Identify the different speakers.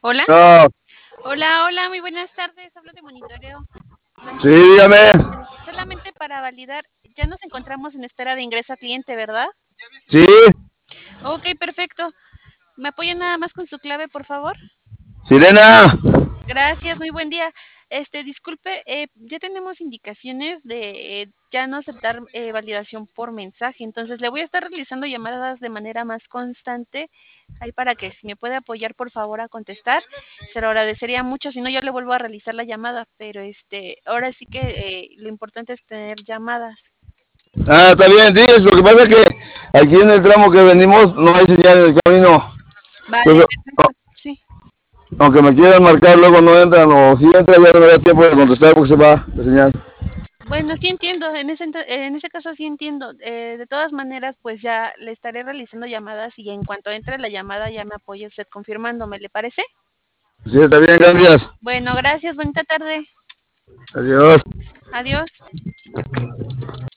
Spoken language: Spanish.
Speaker 1: Hola,
Speaker 2: No,
Speaker 1: hola, muy buenas tardes. Hablo de monitoreo.
Speaker 2: sí, dígame.
Speaker 1: Solamente para validar, ya nos encontramos en espera de ingreso a cliente, ¿verdad?
Speaker 2: Sí,
Speaker 1: Ok, perfecto. ¿Me apoyan nada más con su clave, por favor?
Speaker 2: Sirena.
Speaker 1: Gracias, muy buen día. Disculpe, ya tenemos indicaciones de ya no aceptar validación por mensaje, entonces le voy a estar realizando llamadas de manera más constante, ahí para que si me puede apoyar por favor a contestar, se lo agradecería mucho, si no yo le vuelvo a realizar la llamada, pero ahora sí que lo importante es tener llamadas.
Speaker 2: Está bien, sí, lo que pasa es que aquí en el tramo que venimos no hay señal en el camino.
Speaker 1: Vale,
Speaker 2: Entonces,
Speaker 1: perfecto, sí.
Speaker 2: aunque me quieran marcar, luego no entran, o si entra ya no me da tiempo de contestar porque se va la señal.
Speaker 1: Bueno, sí entiendo, en ese caso sí entiendo. De todas maneras, pues ya le estaré realizando llamadas y en cuanto entre la llamada ya me apoye usted confirmándome, ¿le parece?
Speaker 2: Sí, está bien, gracias.
Speaker 1: Bueno, gracias, bonita tarde.
Speaker 2: Adiós.
Speaker 1: Adiós.